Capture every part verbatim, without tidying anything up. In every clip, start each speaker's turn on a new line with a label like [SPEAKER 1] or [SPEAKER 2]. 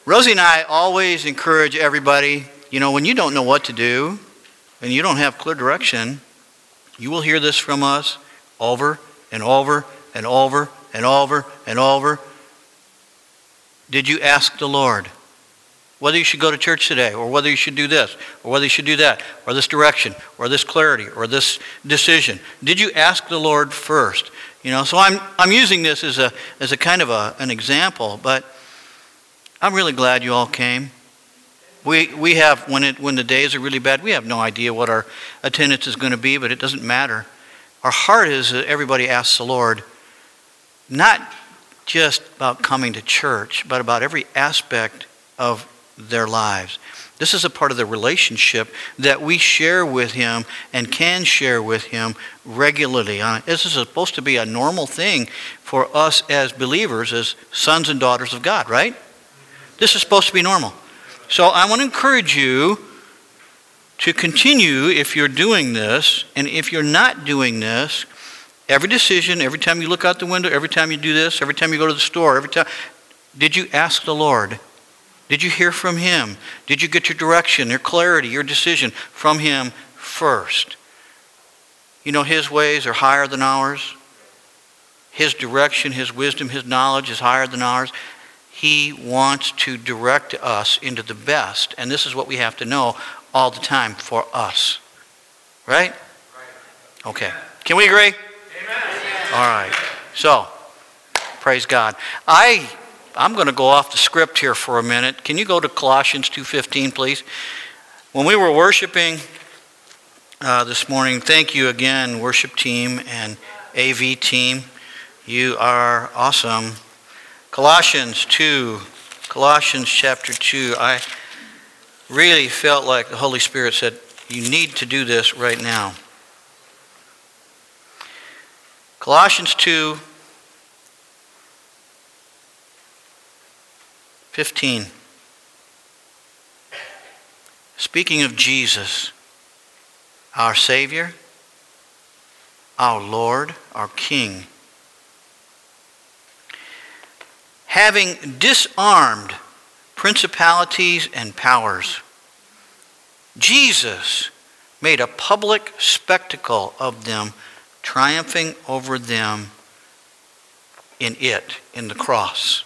[SPEAKER 1] Rosie and I always encourage everybody, you know, when you don't know what to do and you don't have clear direction, you will hear this from us over and over and over and over and over. Did you ask the Lord whether you should go to church today, or whether you should do this, or whether you should do that, or this direction, or this clarity, or this decision? Did you ask the Lord first? You know, so I'm I'm using this as a as a kind of a, an example, but I'm really glad you all came. We we have when it when the days are really bad, we have no idea what our attendance is going to be, but it doesn't matter. Our heart is that everybody asks the Lord, not just about coming to church, but about every aspect of their lives. This is a part of the relationship that we share with Him and can share with Him regularly. This is supposed to be a normal thing for us as believers, as sons and daughters of God, right? This is supposed to be normal. So I want to encourage you to continue if you're doing this, and if you're not doing this, every decision, every time you look out the window, every time you do this, every time you go to the store, every time, did you ask the Lord? Did you hear from Him? Did you get your direction, your clarity, your decision from Him first? You know, His ways are higher than ours. His direction, His wisdom, His knowledge is higher than ours. He wants to direct us into the best. And this is what we have to know all the time for us. Right? Okay. Can we agree? Amen. All right. So, praise God. I... I'm going to go off the script here for a minute. Can you go to Colossians two fifteen, please? When we were worshiping uh, this morning, thank you again, worship team and A V team. You are awesome. Colossians two, Colossians chapter two. I really felt like the Holy Spirit said, you need to do this right now. Colossians two fifteen. Speaking of Jesus, our Savior, our Lord, our King, having disarmed principalities and powers, Jesus made a public spectacle of them, triumphing over them in it, in the cross,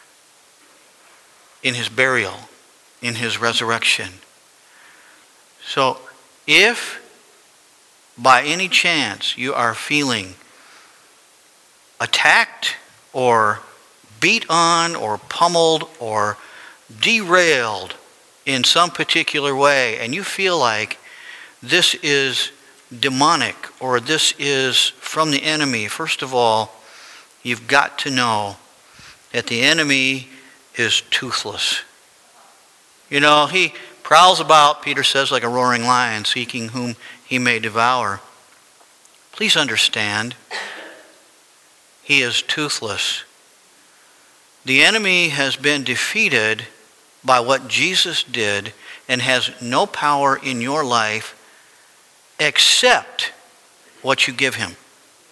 [SPEAKER 1] in His burial, in His resurrection. So if by any chance you are feeling attacked or beat on or pummeled or derailed in some particular way, and you feel like this is demonic or this is from the enemy, first of all, you've got to know that the enemy is toothless. You know, he prowls about, Peter says, like a roaring lion, seeking whom he may devour. Please understand, he is toothless. The enemy has been defeated by what Jesus did and has no power in your life except what you give him.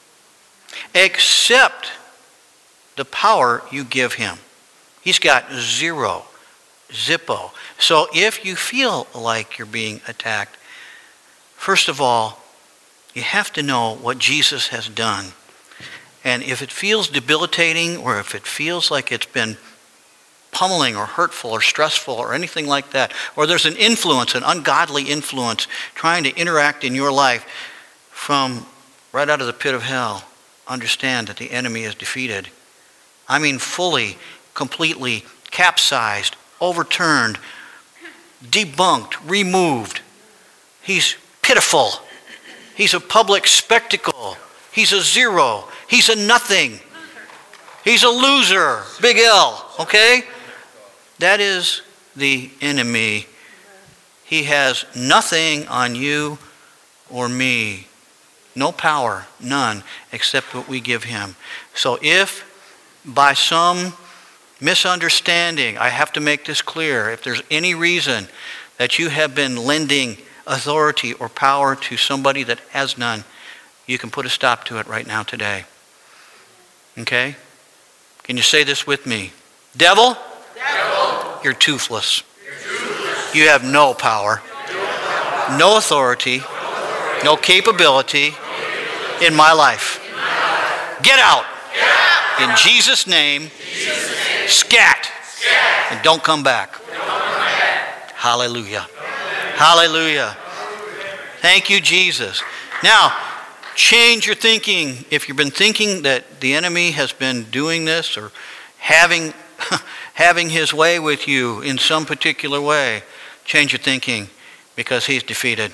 [SPEAKER 1] Except the power you give him. He's got zero, zippo. So if you feel like you're being attacked, first of all, you have to know what Jesus has done. And if it feels debilitating, or if it feels like it's been pummeling or hurtful or stressful or anything like that, or there's an influence, an ungodly influence trying to interact in your life from right out of the pit of hell, understand that the enemy is defeated. I mean fully, completely capsized, overturned, debunked, removed. He's pitiful. He's a public spectacle. He's a zero. He's a nothing. He's a loser. Big L. Okay? That is the enemy. He has nothing on you or me. No power, none, except what we give him. So if by some misunderstanding, I have to make this clear, if there's any reason that you have been lending authority or power to somebody that has none, you can put a stop to it right now today. Okay? Can you say this with me? Devil,
[SPEAKER 2] Devil.
[SPEAKER 1] You're toothless. You have no power, no authority, no capability in my life. Get out. In Jesus' name, scat. And don't come back. Hallelujah. Hallelujah. Thank you, Jesus. Now, change your thinking. If you've been thinking that the enemy has been doing this or having having his way with you in some particular way, change your thinking because he's defeated.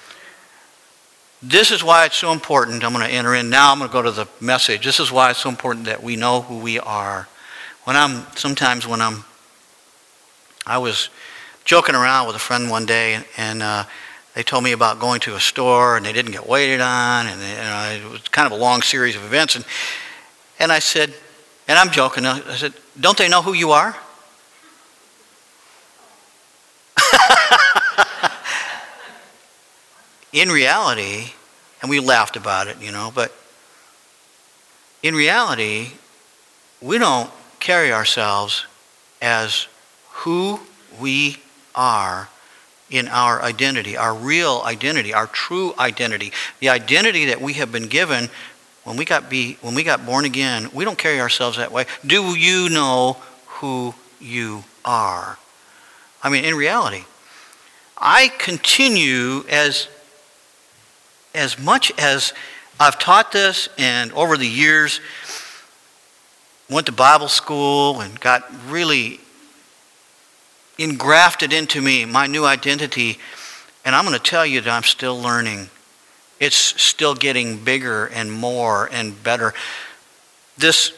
[SPEAKER 1] This is why it's so important. I'm going to enter in now. I'm going to go to the message. This is why it's so important that we know who we are. When I'm sometimes when I'm I was joking around with a friend one day, and, and uh, they told me about going to a store and they didn't get waited on, and they, you know, it was kind of a long series of events. And and I said, and I'm joking. I said, "Don't they know who you are?" In reality, and we laughed about it, you know, but in reality, we don't carry ourselves as who we are in our identity, our real identity, our true identity, the identity that we have been given when we got be when we got born again. We don't carry ourselves that way. Do you know who you are? I mean, in reality, I continue as as much as I've taught this, and over the years went to Bible school and got really engrafted into me, my new identity. And I'm going to tell you that I'm still learning. It's still getting bigger and more and better. This,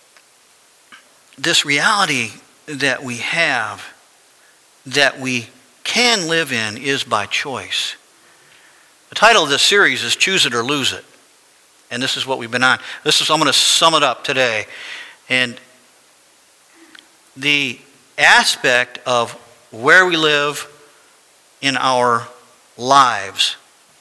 [SPEAKER 1] this reality that we have, that we can live in, is by choice. The title of this series is Choose It or Lose It. And this is what we've been on. This is, I'm going to sum it up today. And the aspect of where we live in our lives,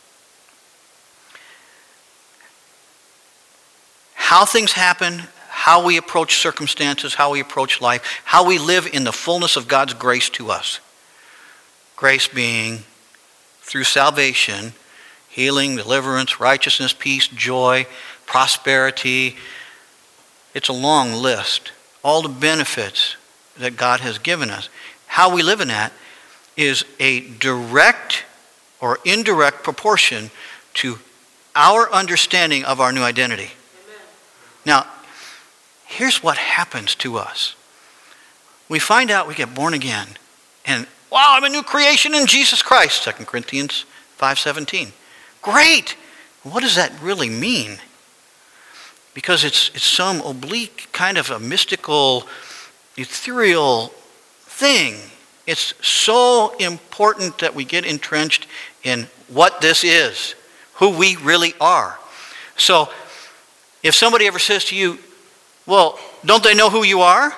[SPEAKER 1] how things happen, how we approach circumstances, how we approach life, how we live in the fullness of God's grace to us. Grace being through salvation, healing, deliverance, righteousness, peace, joy, prosperity. It's a long list. All the benefits that God has given us. How we live in that is a direct or indirect proportion to our understanding of our new identity. Amen. Now, here's what happens to us. We find out we get born again, and wow, I'm a new creation in Jesus Christ, Second Corinthians five seventeen. Great! What does that really mean? Because it's it's some oblique kind of a mystical, ethereal thing. It's so important that we get entrenched in what this is, who we really are. So, if somebody ever says to you, well, don't they know who you are?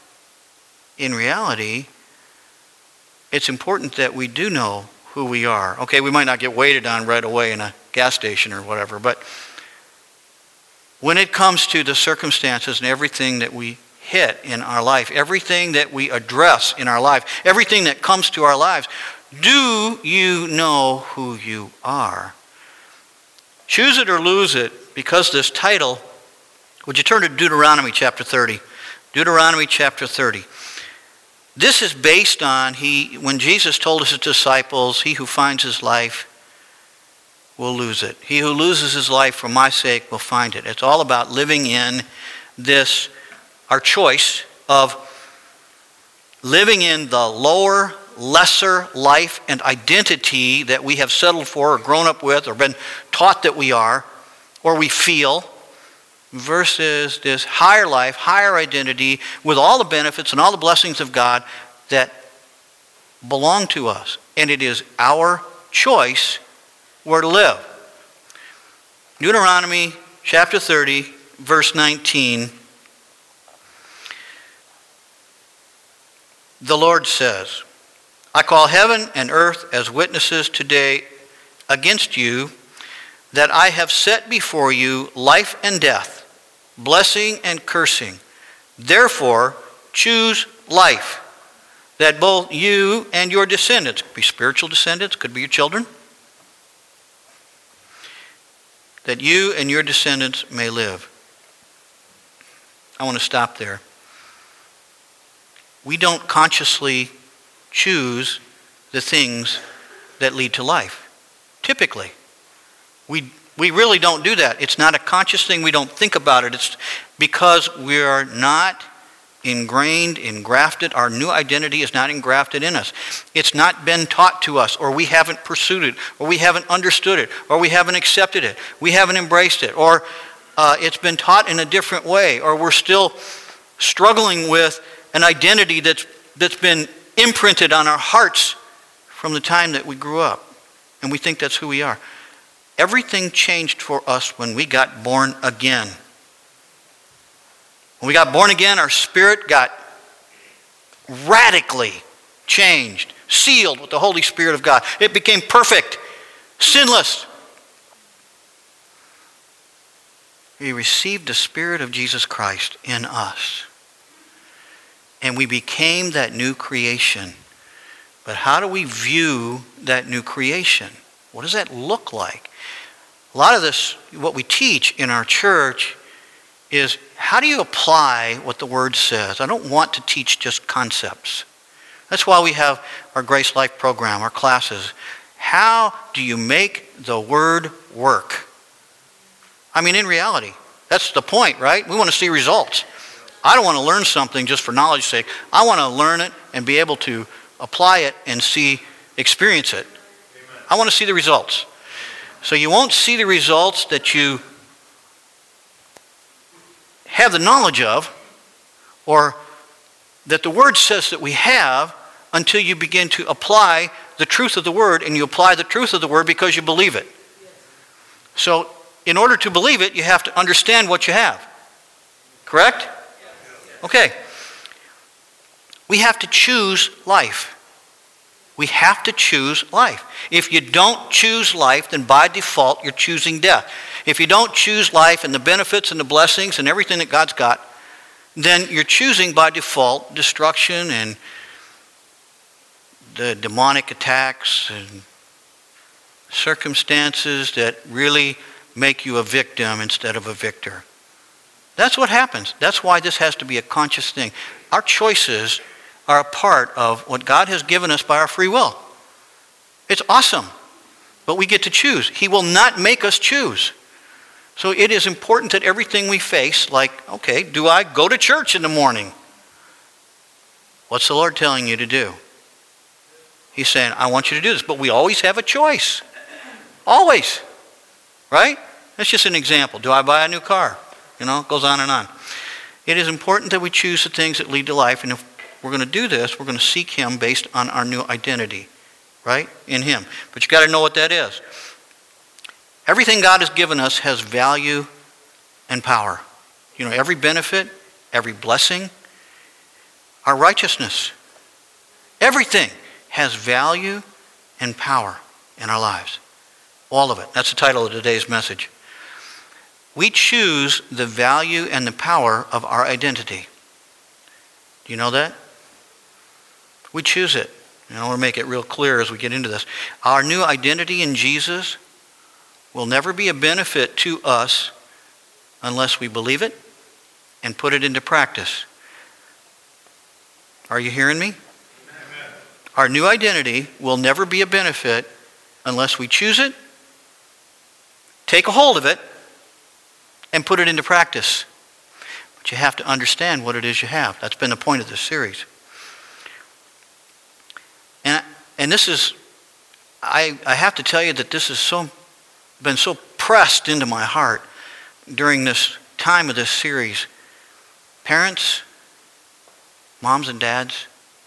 [SPEAKER 1] In reality, it's important that we do know who we are. Okay, we might not get waited on right away in a gas station or whatever, but when it comes to the circumstances and everything that we hit in our life, everything that we address in our life, everything that comes to our lives, do you know who you are? Choose it or lose it, because this title, would you turn to Deuteronomy chapter thirty? Deuteronomy chapter thirty. This is based on he when Jesus told his disciples, he who finds his life will lose it. He who loses his life for my sake will find it. It's all about living in this, our choice of living in the lower, lesser life and identity that we have settled for or grown up with or been taught that we are or we feel, versus this higher life, higher identity with all the benefits and all the blessings of God that belong to us. And it is our choice where to live. Deuteronomy chapter thirty, verse nineteen. The Lord says, I call heaven and earth as witnesses today against you, that I have set before you life and death, blessing and cursing. Therefore, choose life, that both you and your descendants, could be spiritual descendants, could be your children, that you and your descendants may live. I want to stop there. We don't consciously choose the things that lead to life. Typically. We we really don't do that. It's not a conscious thing. We don't think about it. It's because we are not ingrained, engrafted. Our new identity is not engrafted in us. It's not been taught to us, or we haven't pursued it, or we haven't understood it, or we haven't accepted it, we haven't embraced it, or uh, it's been taught in a different way, or we're still struggling with an identity that's that's been imprinted on our hearts from the time that we grew up, and we think that's who we are. Everything changed for us when we got born again. When we got born again, our spirit got radically changed, sealed with the Holy Spirit of God. It became perfect, sinless. We received the Spirit of Jesus Christ in us. And we became that new creation. But how do we view that new creation? What does that look like? A lot of this, what we teach in our church, is how do you apply what the Word says? I don't want to teach just concepts. That's why we have our Grace Life program, our classes. How do you make the Word work? I mean, in reality, that's the point, right? We want to see results. I don't want to learn something just for knowledge's sake. I want to learn it and be able to apply it and see, experience it. I want to see the results. So you won't see the results that you have the knowledge of, or that the Word says that we have, until you begin to apply the truth of the Word, and you apply the truth of the Word because you believe it. So in order to believe it, you have to understand what you have. Correct? Okay. We have to choose life. We have to choose life. If you don't choose life, then by default you're choosing death. If you don't choose life and the benefits and the blessings and everything that God's got, then you're choosing by default destruction and the demonic attacks and circumstances that really make you a victim instead of a victor. That's what happens. That's why this has to be a conscious thing. Our choices are a part of what God has given us by our free will. It's awesome, but we get to choose. He will not make us choose. So it is important that everything we face, like, okay, do I go to church in the morning? What's the Lord telling you to do? He's saying, I want you to do this, but we always have a choice. Always. Right? That's just an example. Do I buy a new car? You know, it goes on and on. It is important that we choose the things that lead to life, and if we're going to do this, we're going to seek Him based on our new identity, right? In Him. But you got to know what that is. Everything God has given us has value and power. You know, every benefit, every blessing, our righteousness, everything has value and power in our lives. All of it. That's the title of today's message. We choose the value and the power of our identity. Do you know that? We choose it. And I want to make it real clear as we get into this. Our new identity in Jesus will never be a benefit to us unless we believe it and put it into practice. Are you hearing me? Amen. Our new identity will never be a benefit unless we choose it, take a hold of it, and put it into practice. But you have to understand what it is you have. That's been the point of this series. And and this is, I, I have to tell you that this has so been so pressed into my heart during this time of this series. Parents, moms and dads,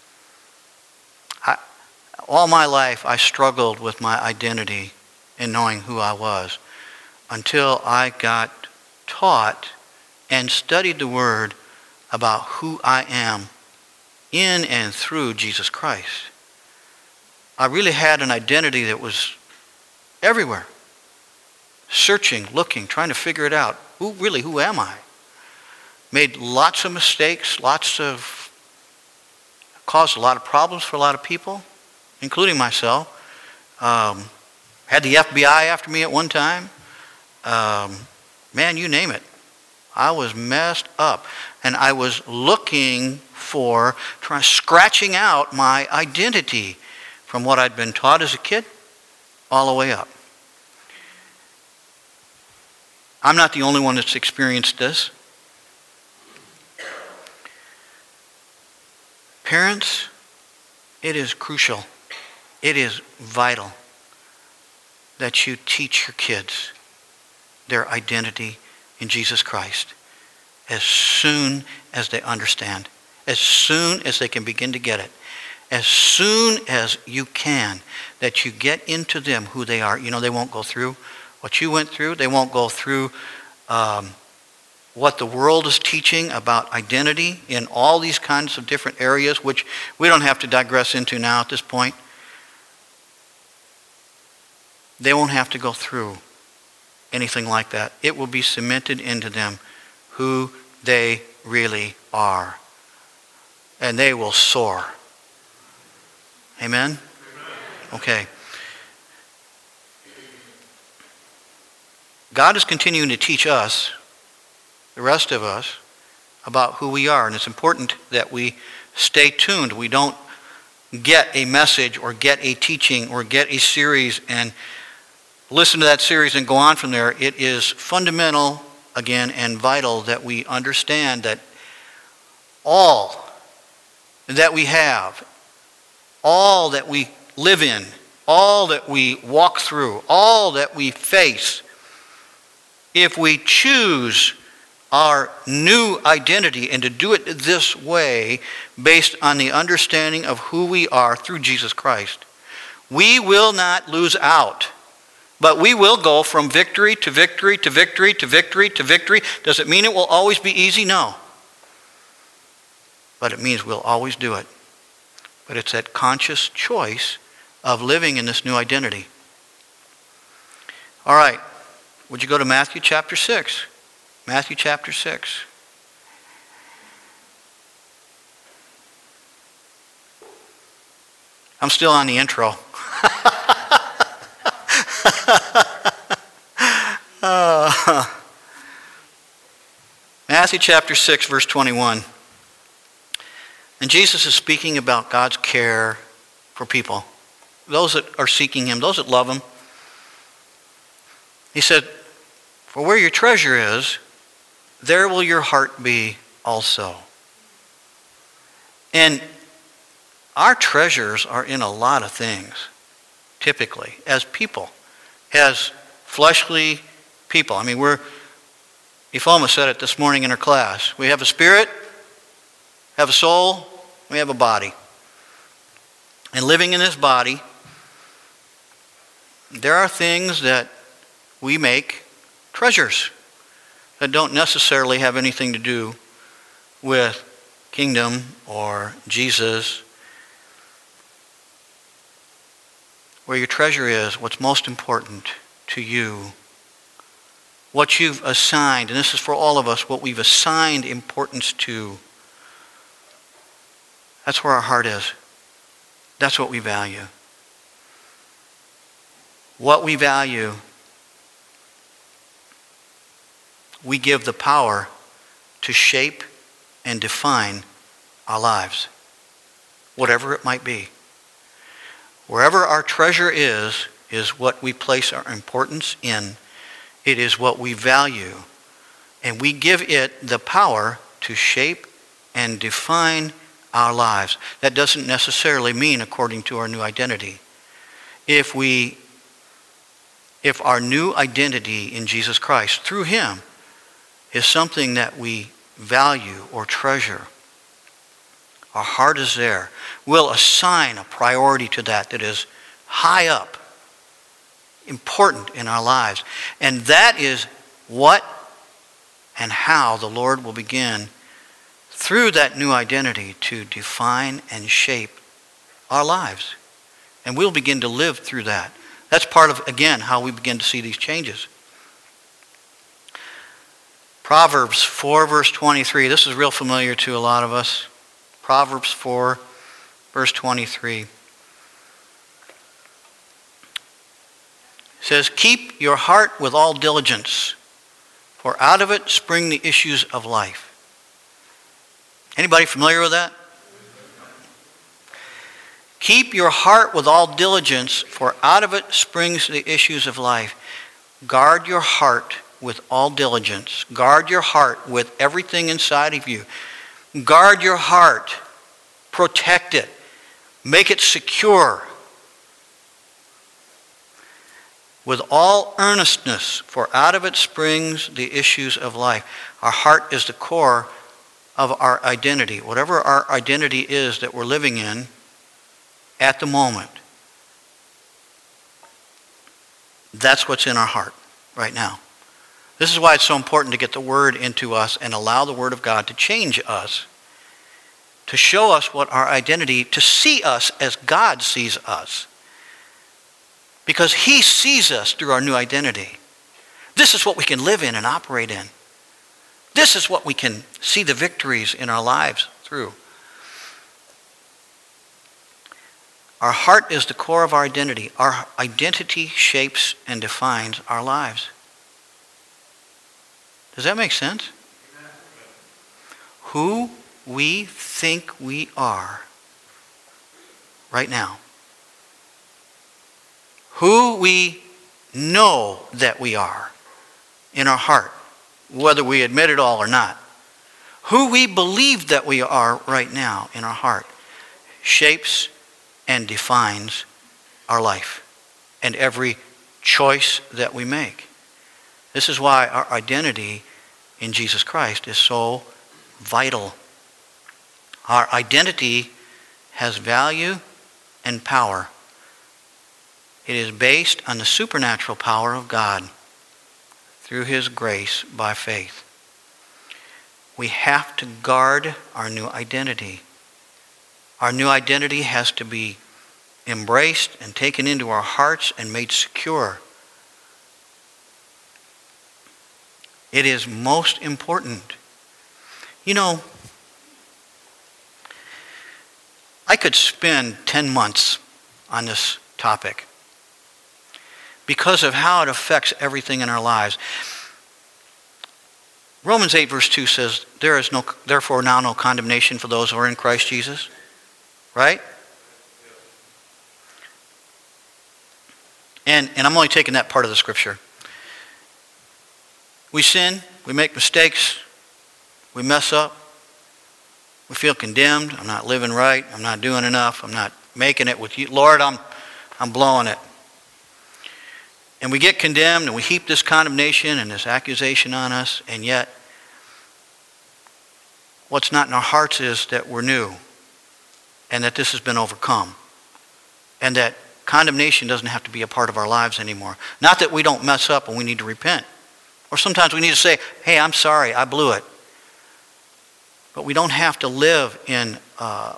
[SPEAKER 1] I, all my life I struggled with my identity and knowing who I was until I got taught and studied the Word about who I am in and through Jesus Christ. I really had an identity that was everywhere. Searching, looking, trying to figure it out. Who really, who am I? Made lots of mistakes, lots of caused a lot of problems for a lot of people, including myself. Um, had the F B I after me at one time. Um, man, you name it. I was messed up. And I was looking for, trying, scratching out my identity from what I'd been taught as a kid all the way up. I'm not the only one that's experienced this. Parents, it is crucial, it is vital that you teach your kids their identity in Jesus Christ as soon as they understand, as soon as they can begin to get it, as soon as you can, that you get into them who they are. You know, they won't go through what you went through. They won't go through um, what the world is teaching about identity in all these kinds of different areas, which we don't have to digress into now at this point. They won't have to go through anything like that. It will be cemented into them who they really are. And they will soar. Amen? Okay. God is continuing to teach us, the rest of us, about who we are. And it's important that we stay tuned. We don't get a message or get a teaching or get a series and listen to that series and go on from there. It is fundamental, again, and vital that we understand that all that we have, all that we live in, all that we walk through, all that we face, if we choose our new identity and to do it this way based on the understanding of who we are through Jesus Christ, we will not lose out. But we will go from victory to victory to victory to victory to victory. Does it mean it will always be easy? No. But it means we'll always do it. But it's that conscious choice of living in this new identity. All right. Would you go to Matthew chapter six? Matthew chapter six. I'm still on the intro. uh, Matthew chapter six, verse twenty-one. And Jesus is speaking about God's care for people. Those that are seeking him, those that love him. He said, for where your treasure is, there will your heart be also. And our treasures are in a lot of things, typically, as people, as fleshly people. I mean, we're, Ifoma said it this morning in her class. We have a spirit, have a soul, we have a body. And living in this body, there are things that we make treasures that don't necessarily have anything to do with kingdom or Jesus. Where your treasure is, what's most important to you, what you've assigned, and this is for all of us, what we've assigned importance to. That's where our heart is. That's what we value. What we value, we give the power to shape and define our lives, whatever it might be. Wherever our treasure is, is what we place our importance in. It is what we value. And we give it the power to shape and define our lives. That doesn't necessarily mean according to our new identity. If we, if our new identity in Jesus Christ, through him, is something that we value or treasure, our heart is there, we'll assign a priority to that that is high up, important in our lives. And that is what and how the Lord will begin through that new identity to define and shape our lives. And we'll begin to live through that. That's part of, again, how we begin to see these changes. Proverbs four, verse twenty-three. This is real familiar to a lot of us. Proverbs four, verse twenty-three. It says, keep your heart with all diligence, for out of it spring the issues of life. Anybody familiar with that? Keep your heart with all diligence, for out of it springs the issues of life. Guard your heart with all diligence. Guard your heart with everything inside of you. Guard your heart. Protect it. Make it secure. With all earnestness, for out of it springs the issues of life. Our heart is the core of our identity. Whatever our identity is that we're living in at the moment, that's what's in our heart right now. This is why it's so important to get the Word into us and allow the Word of God to change us, to show us what our identity, to see us as God sees us. Because He sees us through our new identity. This is what we can live in and operate in. This is what we can see the victories in our lives through. Our heart is the core of our identity. Our identity shapes and defines our lives. Does that make sense? Who we think we are right now. Who we know that we are in our heart, whether we admit it all or not. Who we believe that we are right now in our heart shapes and defines our life and every choice that we make. This is why our identity in Jesus Christ is so vital. Our identity has value and power. It is based on the supernatural power of God through His grace by faith. We have to guard our new identity. Our new identity has to be embraced and taken into our hearts and made secure. It is most important. You know, I could spend ten months on this topic because of how it affects everything in our lives. Romans eight verse two says, there is no, therefore now no condemnation for those who are in Christ Jesus. Right? And, and I'm only taking that part of the scripture. We sin, we make mistakes, we mess up, we feel condemned. I'm not living right, I'm not doing enough, I'm not making it with you. Lord, I'm, I'm blowing it. And we get condemned and we heap this condemnation and this accusation on us, and yet what's not in our hearts is that we're new and that this has been overcome and that condemnation doesn't have to be a part of our lives anymore. Not that we don't mess up and we need to repent. Or sometimes we need to say, hey, I'm sorry, I blew it. But we don't have to live in uh,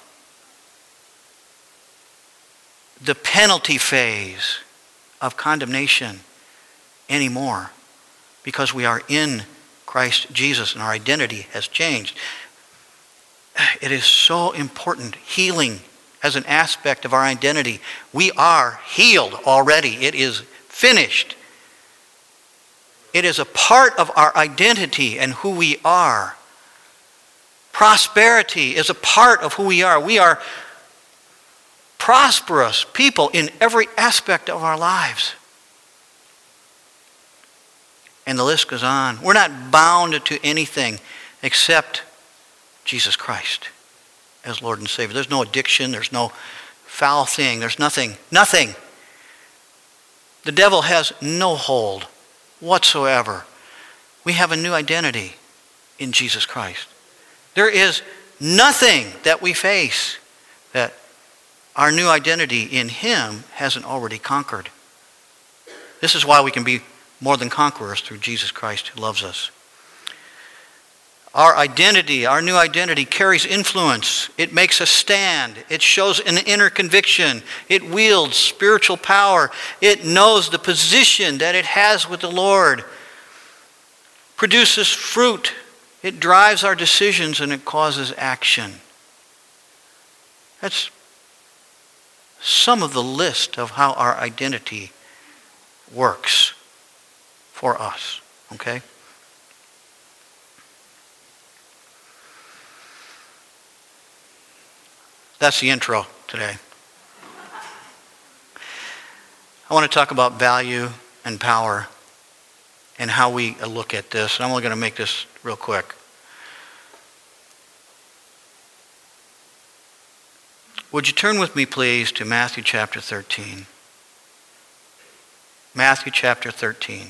[SPEAKER 1] the penalty phase of condemnation anymore, because we are in Christ Jesus and our identity has changed. It is so important. Healing as an aspect of our identity. We are healed already. It is finished. It is a part of our identity and who we are. Prosperity is a part of who we are. We are prosperous people in every aspect of our lives. And the list goes on. We're not bound to anything except Jesus Christ as Lord and Savior. There's no addiction. There's no foul thing. There's nothing. Nothing. The devil has no hold whatsoever. We have a new identity in Jesus Christ. There is nothing that we face that our new identity in Him hasn't already conquered. This is why we can be more than conquerors through Jesus Christ who loves us. Our identity, our new identity carries influence. It makes us stand. It shows an inner conviction. It wields spiritual power. It knows the position that it has with the Lord. Produces fruit. It drives our decisions and it causes action. That's some of the list of how our identity works for us, okay? That's the intro today. I want to talk about value and power and how we look at this. And I'm only going to make this real quick. Would you turn with me, please, to Matthew chapter thirteen? Matthew chapter thirteen.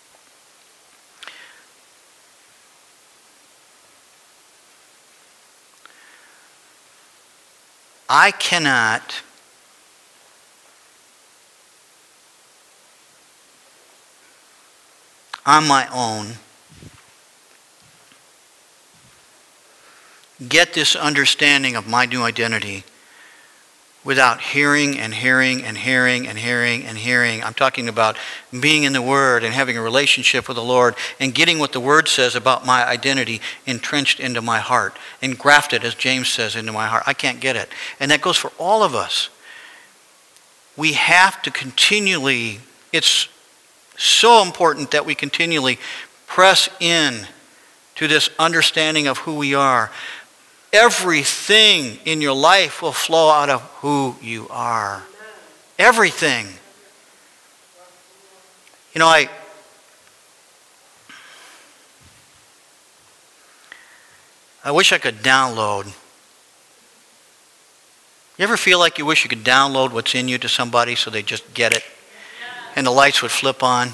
[SPEAKER 1] I cannot on my own get this understanding of my new identity without hearing and hearing and hearing and hearing and hearing. I'm talking about being in the Word and having a relationship with the Lord and getting what the Word says about my identity entrenched into my heart and grafted, as James says, into my heart. I can't get it. And that goes for all of us. We have to continually, it's so important that we continually press in to this understanding of who we are. Everything in your life will flow out of who you are. Everything. You know, I I wish I could download. You ever feel like you wish you could download what's in you to somebody so they just get it and the lights would flip on?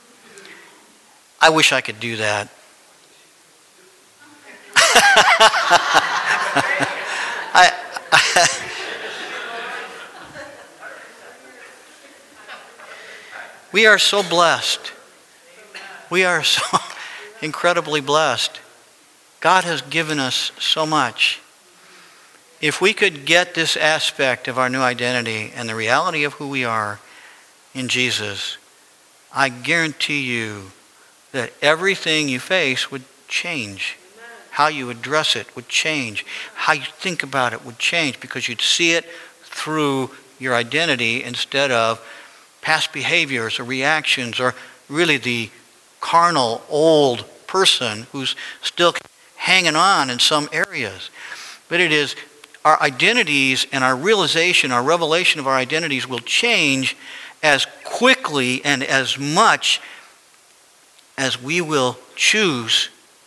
[SPEAKER 1] I wish I could do that. I, I, we are so blessed. We are so incredibly blessed. God has given us so much. If we could get this aspect of our new identity and the reality of who we are in Jesus, I guarantee you that everything you face would change. How you address it would change. How you think about it would change because you'd see it through your identity instead of past behaviors or reactions or really the carnal old person who's still hanging on in some areas. But it is our identities and our realization, our revelation of our identities will change as quickly and as much as we will choose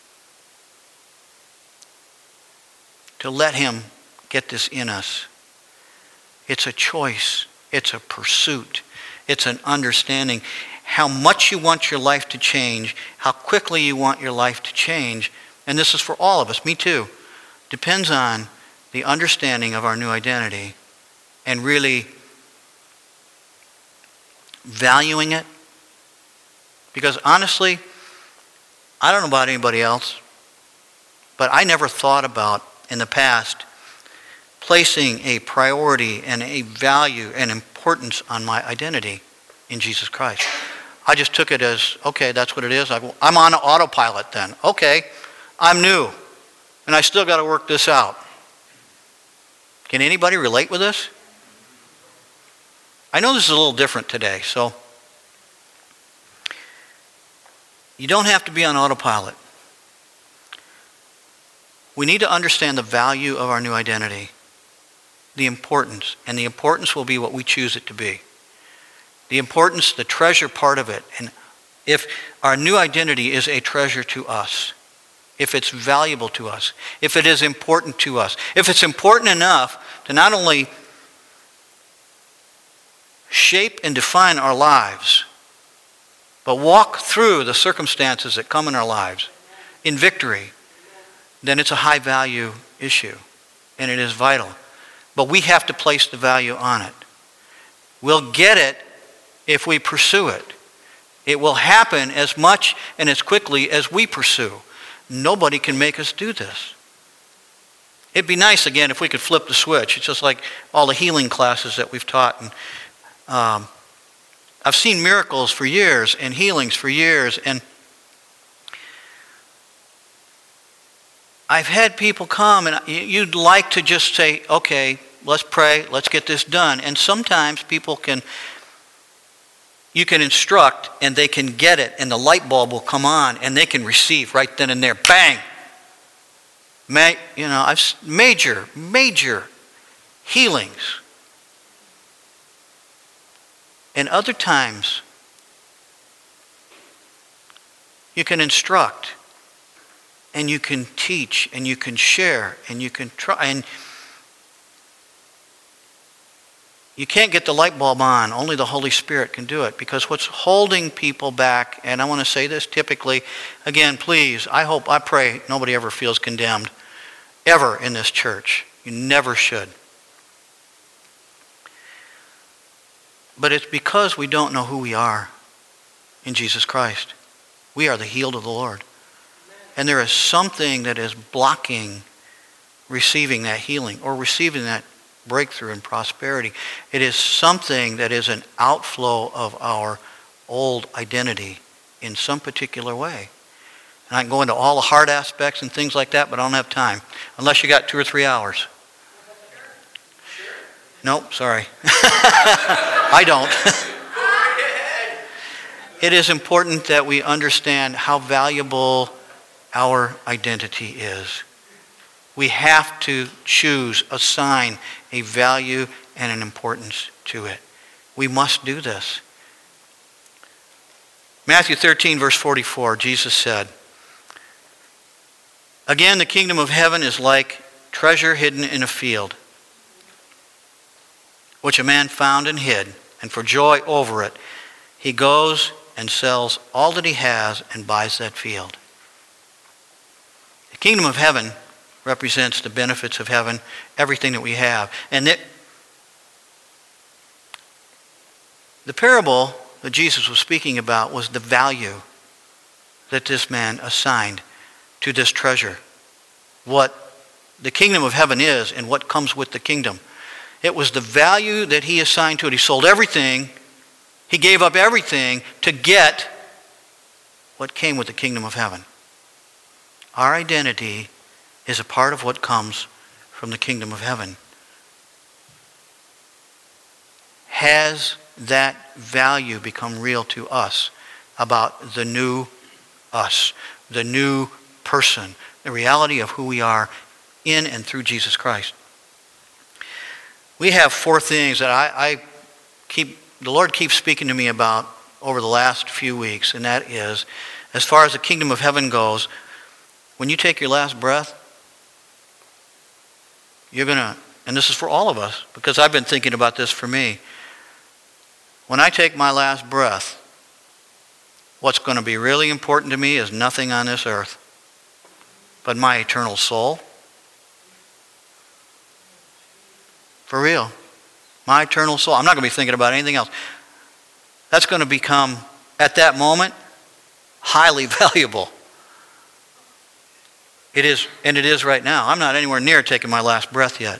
[SPEAKER 1] to let him get this in us. It's a choice. It's a pursuit. It's an understanding. How much you want your life to change, how quickly you want your life to change, and this is for all of us, me too, depends on the understanding of our new identity and really valuing it. Because honestly, I don't know about anybody else, but I never thought about in the past placing a priority and a value and importance on my identity in Jesus Christ. I just took it as, okay, that's what it is. I'm on autopilot then. Okay, I'm new, and I still got to work this out. Can anybody relate with this? I know this is a little different today, so you don't have to be on autopilot. We need to understand the value of our new identity, the importance, and the importance will be what we choose it to be. The importance, the treasure part of it, and if our new identity is a treasure to us, if it's valuable to us, if it is important to us, if it's important enough to not only shape and define our lives, but walk through the circumstances that come in our lives in victory, then it's a high value issue and it is vital. But we have to place the value on it. We'll get it if we pursue it. It will happen as much and as quickly as we pursue. Nobody can make us do this. It'd be nice, again, if we could flip the switch. It's just like all the healing classes that we've taught. And um, I've seen miracles for years and healings for years. And I've had people come and you'd like to just say, okay, let's pray, let's get this done. And sometimes people can, you can instruct and they can get it and the light bulb will come on and they can receive right then and there. Bang! May, you know, I've major, major healings. And other times, you can instruct and you can teach and you can share and you can try, and you can't get the light bulb on. Only the Holy Spirit can do it, because what's holding people back, and I want to say this typically, again, please, I hope, I pray nobody ever feels condemned ever in this church. You never should. But it's because we don't know who we are in Jesus Christ. We are the healed of the Lord. And there is something that is blocking receiving that healing or receiving that breakthrough and prosperity. It is something that is an outflow of our old identity in some particular way. And I can go into all the hard aspects and things like that, but I don't have time. Unless you got two or three hours. Nope, sorry. I don't. It is important that we understand how valuable our identity is. We have to choose, assign a value and an importance to it. We must do this. Matthew thirteen, verse forty-four, Jesus said, "Again, the kingdom of heaven is like treasure hidden in a field, which a man found and hid, and for joy over it, he goes and sells all that he has and buys that field." The kingdom of heaven represents the benefits of heaven, everything that we have. And it, the parable that Jesus was speaking about was the value that this man assigned to this treasure. What the kingdom of heaven is and what comes with the kingdom. It was the value that he assigned to it. He sold everything. He gave up everything to get what came with the kingdom of heaven. Our identity is a part of what comes from the kingdom of heaven. Has that value become real to us about the new us, the new person, the reality of who we are in and through Jesus Christ? We have four things that I, I keep, the Lord keeps speaking to me about over the last few weeks, and that is, as far as the kingdom of heaven goes, when you take your last breath, you're going to, and this is for all of us, because I've been thinking about this for me. When I take my last breath, what's going to be really important to me is nothing on this earth, but my eternal soul. For real. My eternal soul. I'm not going to be thinking about anything else. That's going to become, at that moment, highly valuable. It is, and it is right now. I'm not anywhere near taking my last breath yet.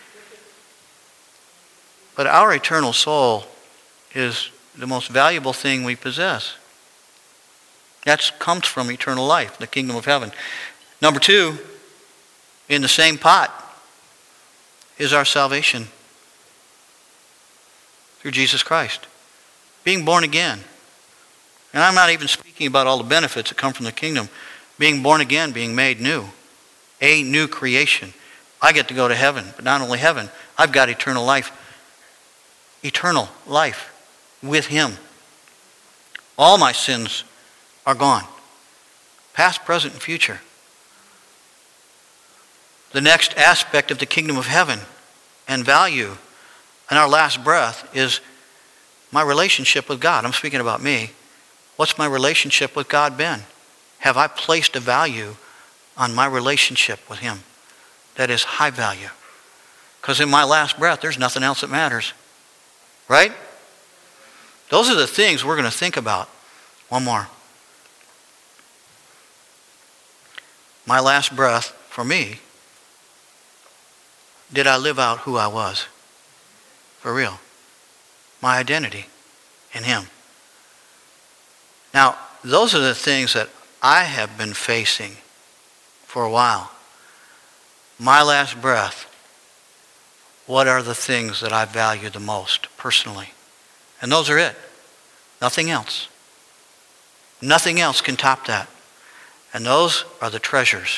[SPEAKER 1] But our eternal soul is the most valuable thing we possess. That comes from eternal life, the kingdom of heaven. Number two, in the same pot, is our salvation through Jesus Christ. Being born again. And I'm not even speaking about all the benefits that come from the kingdom. Being born again, being made new. A new creation. I get to go to heaven, but not only heaven, I've got eternal life. Eternal life with him. All my sins are gone. Past, present, and future. The next aspect of the kingdom of heaven and value in our last breath is my relationship with God. I'm speaking about me. What's my relationship with God been? Have I placed a value on my relationship with him that is high value? Because in my last breath, there's nothing else that matters. Right? Those are the things we're going to think about. One more. My last breath, for me, did I live out who I was? For real. My identity in him. Now, those are the things that I have been facing for a while. My last breath, what are the things that I value the most personally? And those are it. Nothing else. Nothing else can top that. And those are the treasures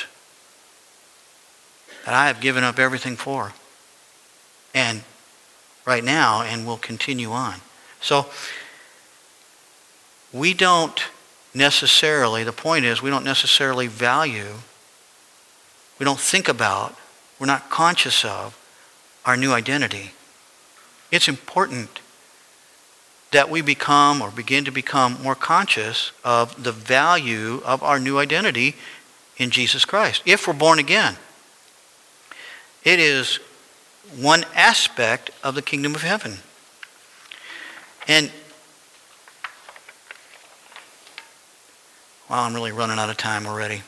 [SPEAKER 1] that I have given up everything for. And right now, and will continue on. So, we don't necessarily, the point is, we don't necessarily value, we don't think about, we're not conscious of our new identity. It's important that we become or begin to become more conscious of the value of our new identity in Jesus Christ. If we're born again, it is one aspect of the kingdom of heaven. And well, I'm really running out of time already.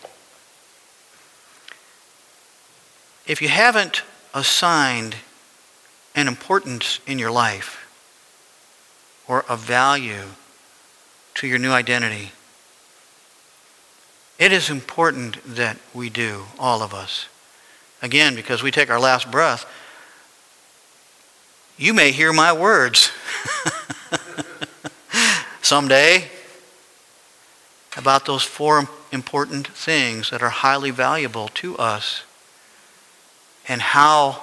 [SPEAKER 1] If you haven't assigned an importance in your life or a value to your new identity, it is important that we do, all of us. Again, because we take our last breath, you may hear my words someday about those four important things that are highly valuable to us, and how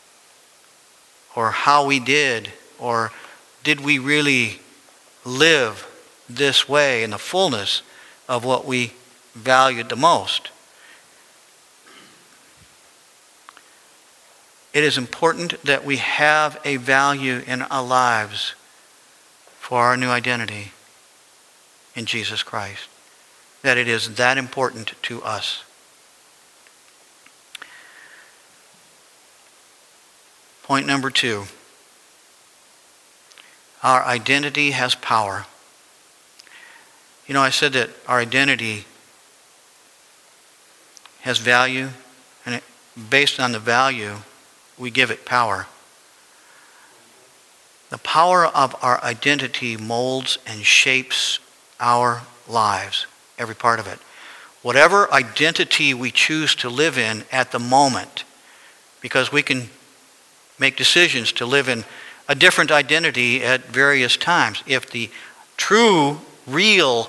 [SPEAKER 1] or how we did or did we really live this way in the fullness of what we valued the most. It is important that we have a value in our lives for our new identity in Jesus Christ. That it is that important to us. Point number two. Our identity has power. You know, I said that our identity has value, and it, based on the value, we give it power. The power of our identity molds and shapes our lives, every part of it. Whatever identity we choose to live in at the moment, because we can make decisions to live in a different identity at various times. If the true, real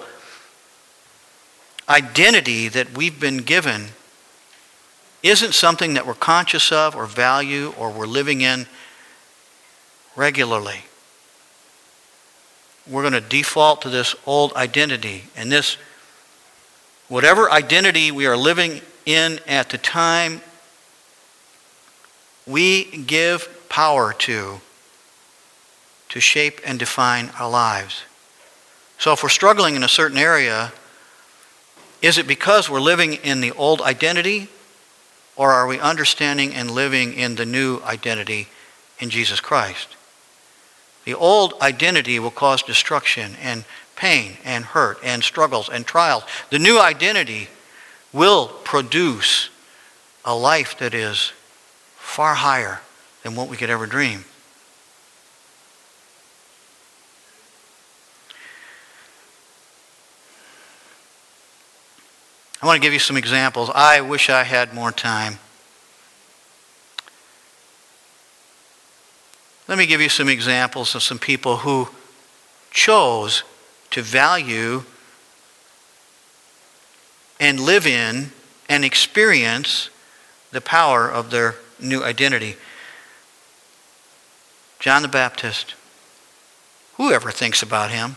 [SPEAKER 1] identity that we've been given isn't something that we're conscious of or value or we're living in regularly, we're going to default to this old identity. And this, whatever identity we are living in at the time, we give power to, to shape and define our lives. So if we're struggling in a certain area, is it because we're living in the old identity, or are we understanding and living in the new identity in Jesus Christ? The old identity will cause destruction and pain and hurt and struggles and trials. The new identity will produce a life that is far higher than what we could ever dream. I want to give you some examples. I wish I had more time. Let me give you some examples of some people who chose to value and live in and experience the power of their new identity. John the Baptist. Whoever thinks about him?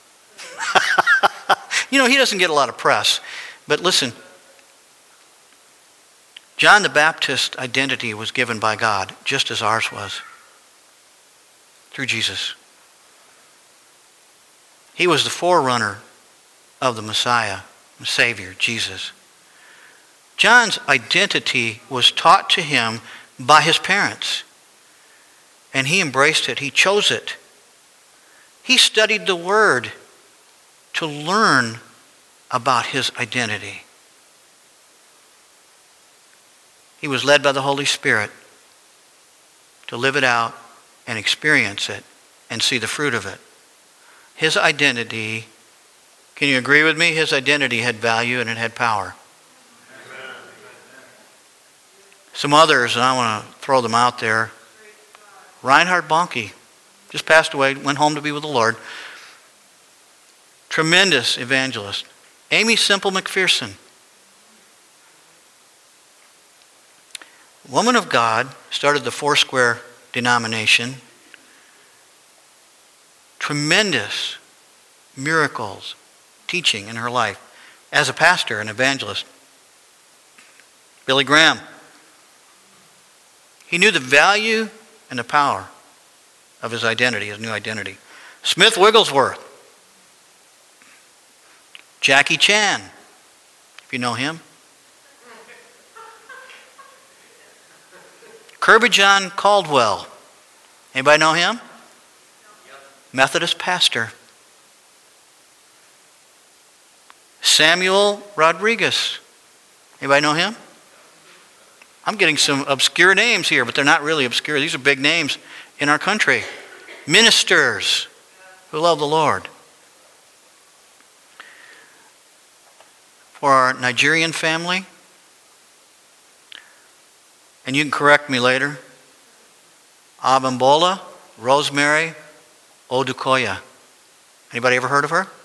[SPEAKER 1] You know, he doesn't get a lot of press. But listen, John the Baptist's identity was given by God, just as ours was, through Jesus. He was the forerunner of the Messiah, the Savior, Jesus. John's identity was taught to him by his parents, and he embraced it. He chose it. He studied the Word to learn about his identity. He was led by the Holy Spirit to live it out and experience it and see the fruit of it. His identity, can you agree with me? His identity had value and it had power. Some others, and I want to throw them out there. Reinhard Bonnke just passed away, went home to be with the Lord. Tremendous evangelist. Amy Semple McPherson. Woman of God, started the Foursquare denomination. Tremendous miracles, teaching in her life as a pastor and evangelist. Billy Graham. He knew the value and the power of his identity, his new identity. Smith Wigglesworth. Jackie Chan, if you know him. Kirby John Caldwell. Anybody know him? Methodist pastor. Samuel Rodriguez. Anybody know him? I'm getting some obscure names here, but they're not really obscure. These are big names in our country. Ministers who love the Lord. For our Nigerian family, and you can correct me later, Abimbola Rosemary Odukoya. Anybody ever heard of her?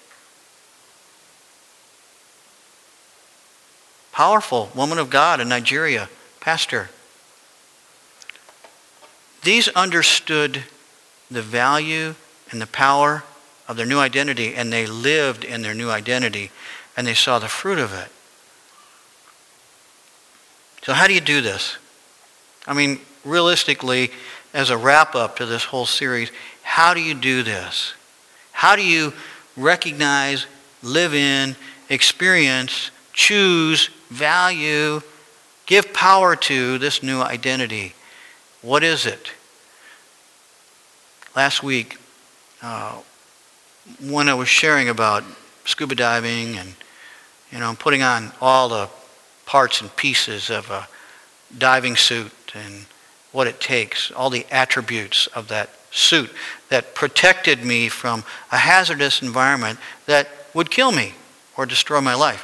[SPEAKER 1] Powerful woman of God in Nigeria, pastor. These understood the value and the power of their new identity, and they lived in their new identity, and they saw the fruit of it. So how do you do this? I mean, realistically, as a wrap-up to this whole series, how do you do this? How do you recognize, live in, experience, choose, value, give power to this new identity? What is it? Last week, uh, when I was sharing about scuba diving and, you know, putting on all the parts and pieces of a diving suit and what it takes, all the attributes of that suit that protected me from a hazardous environment that would kill me or destroy my life.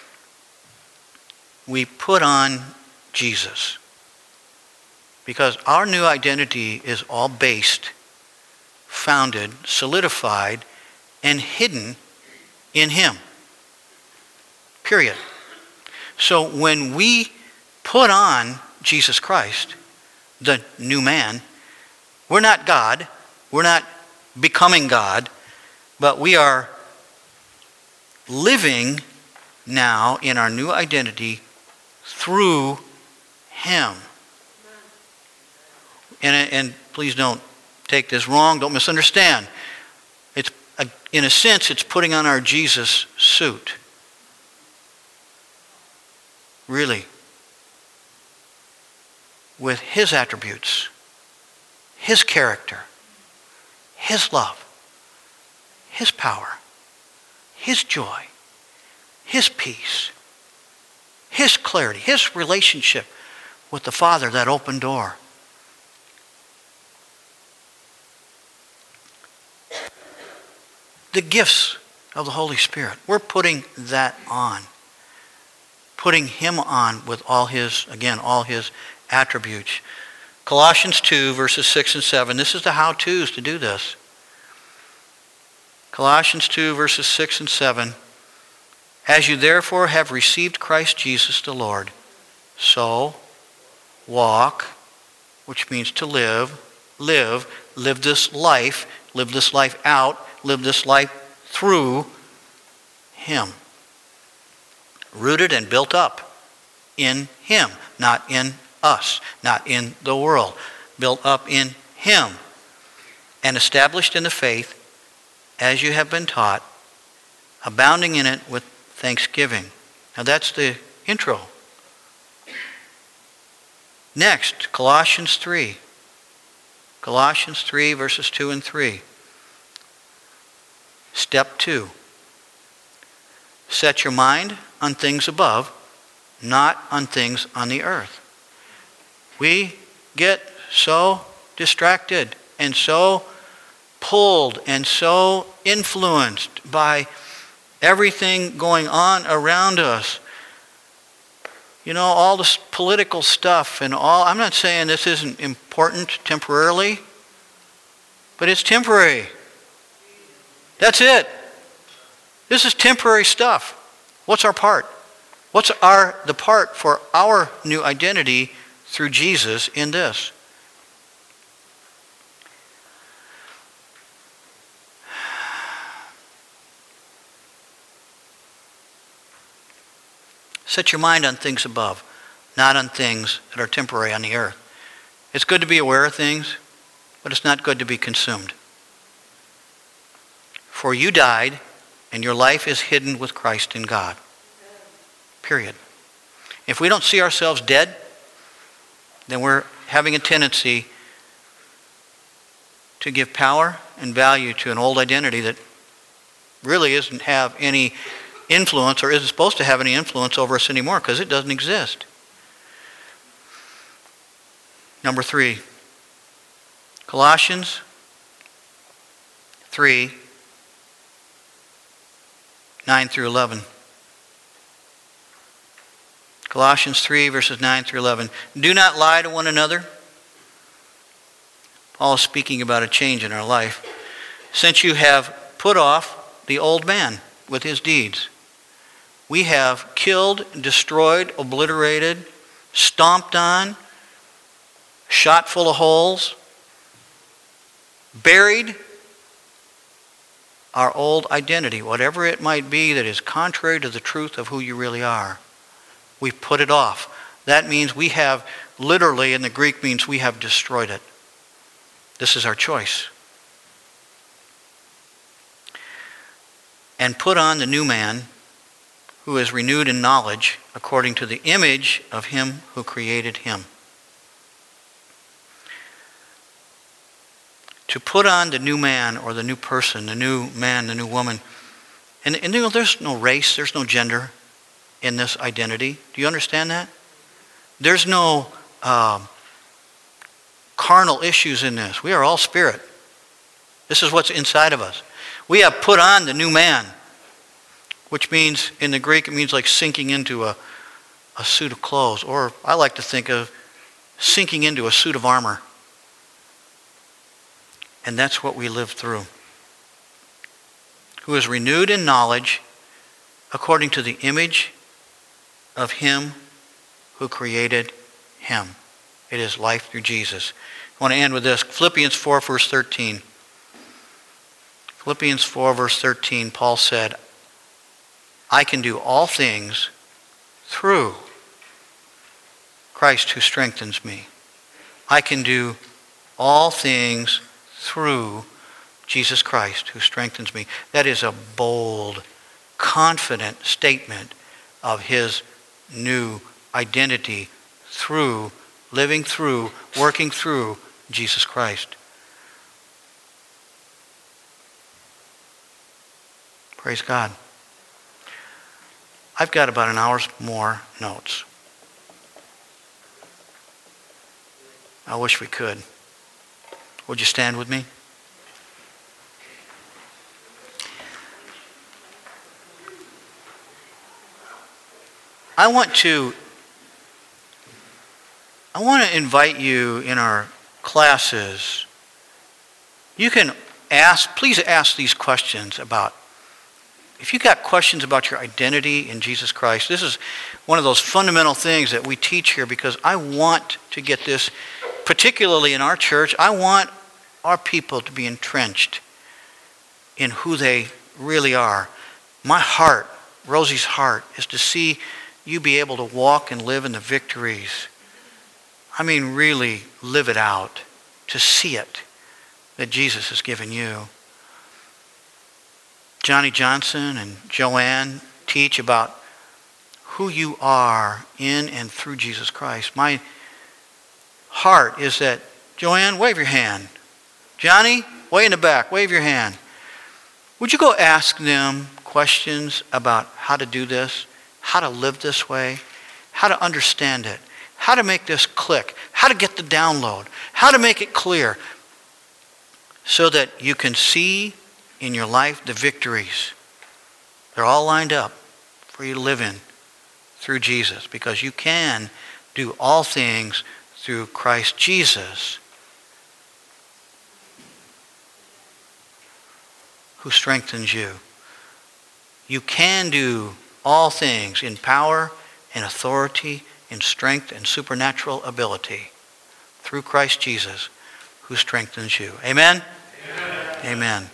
[SPEAKER 1] We put on Jesus because our new identity is all based, founded, solidified, and hidden in Him. Period. So when we put on Jesus Christ, the new man, we're not God, we're not becoming God, but we are living now in our new identity through Him. And, and please don't take this wrong, don't misunderstand. It's a, in a sense, it's putting on our Jesus suit. Really. With His attributes, His character, His love, His power, His joy, His peace, His clarity, His relationship with the Father, that open door. The gifts of the Holy Spirit, we're putting that on. Putting Him on with all His, again, all His attributes. Colossians two, verses six and seven. This is the how-tos to do this. Colossians two, verses six and seven. As you therefore have received Christ Jesus the Lord, so walk, which means to live, live, live this life, live this life out, live this life through Him. Rooted and built up in Him, not in us, not in the world. Built up in Him and established in the faith as you have been taught, abounding in it with thanksgiving. Now that's the intro. Next, Colossians three. Colossians three, verses two and three. Step two. Set your mind on things above, not on things on the earth. We get so distracted and so pulled and so influenced by everything going on around us. You know, all this political stuff and all, I'm not saying this isn't important temporarily, but it's temporary. That's it. This is temporary stuff. What's our part? What's our the part for our new identity through Jesus in this? Set your mind on things above, not on things that are temporary on the earth. It's good to be aware of things, but it's not good to be consumed. For you died, and your life is hidden with Christ in God. Period. If we don't see ourselves dead, then we're having a tendency to give power and value to an old identity that really doesn't have any influence or isn't supposed to have any influence over us anymore because it doesn't exist. Number three, Colossians three, nine through eleven. Colossians three, verses nine through eleven. Do not lie to one another. Paul is speaking about a change in our life. Since you have put off the old man with his deeds. We have killed, destroyed, obliterated, stomped on, shot full of holes, buried our old identity, whatever it might be that is contrary to the truth of who you really are. We put it off. That means we have, literally in the Greek means we have destroyed it. This is our choice. And put on the new man, who is renewed in knowledge according to the image of him who created him. To put on the new man or the new person, the new man, the new woman. And, and you know, there's no race, there's no gender in this identity. Do you understand that? There's no um, carnal issues in this. We are all spirit. This is what's inside of us. We have put on the new man, which means, in the Greek, it means like sinking into a, a suit of clothes. Or I like to think of sinking into a suit of armor. And that's what we live through. Who is renewed in knowledge according to the image of him who created him. It is life through Jesus. I want to end with this. Philippians four, verse thirteen. Philippians four, verse thirteen, Paul said, I can do all things through Christ who strengthens me. I can do all things through Jesus Christ who strengthens me. That is a bold, confident statement of his new identity through, living through, working through Jesus Christ. Praise God. I've got about an hour's more notes. I wish we could. Would you stand with me? I want to I want to invite you in our classes. You can ask, please ask these questions about, if you've got questions about your identity in Jesus Christ, this is one of those fundamental things that we teach here because I want to get this, particularly in our church, I want our people to be entrenched in who they really are. My heart, Rosie's heart, is to see you be able to walk and live in the victories. I mean, really live it out, to see it, that Jesus has given you. Johnny Johnson and Joanne teach about who you are in and through Jesus Christ. My heart is that, Joanne, wave your hand. Johnny, way in the back, wave your hand. Would you go ask them questions about how to do this, how to live this way, how to understand it, how to make this click, how to get the download, how to make it clear so that you can see in your life the victories. They're all lined up for you to live in through Jesus, because you can do all things through Christ Jesus, who strengthens you. You can do all things in power and authority, in strength and supernatural ability through Christ Jesus, who strengthens you. Amen? Amen. Amen.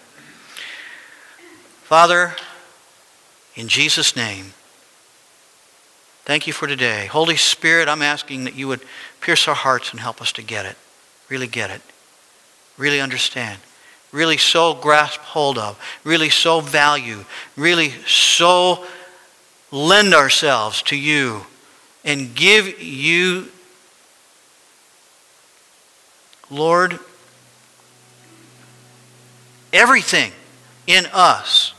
[SPEAKER 1] Father, in Jesus' name, thank you for today. Holy Spirit, I'm asking that you would pierce our hearts and help us to get it. Really get it. Really understand. Really so grasp hold of. Really so value. Really so lend ourselves to you and give you, Lord, everything in us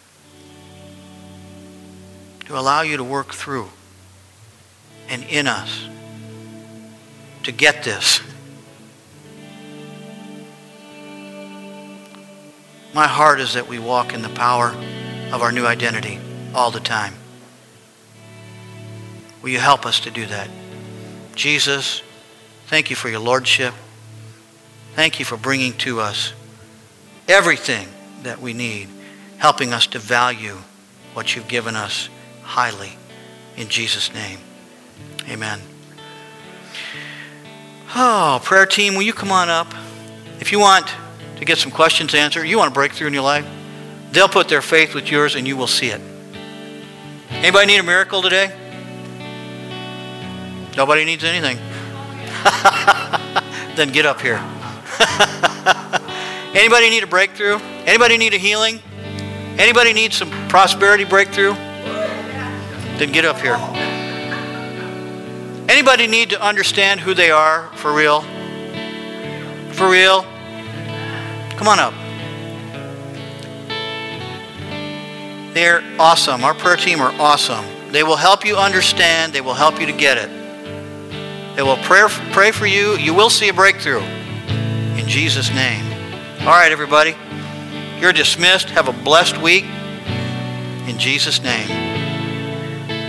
[SPEAKER 1] to allow you to work through and in us to get this. My heart is that we walk in the power of our new identity all the time. Will you help us to do that? Jesus, thank you for your lordship. Thank you for bringing to us everything that we need, helping us to value what you've given us highly. In Jesus' name, amen. Oh, prayer team, will you come on up? If you want to get some questions answered, you want a breakthrough in your life, they'll put their faith with yours and you will see it. Anybody need a miracle today? Nobody needs anything. Then get up here. Anybody need a breakthrough? Anybody need a healing? Anybody need some prosperity breakthrough? Then get up here. Anybody need to understand who they are for real? For real? Come on up. They're awesome. Our prayer team are awesome. They will help you understand. They will help you to get it. They will pray, pray for you. You will see a breakthrough. In Jesus' name. All right, everybody. You're dismissed. Have a blessed week. In Jesus' name.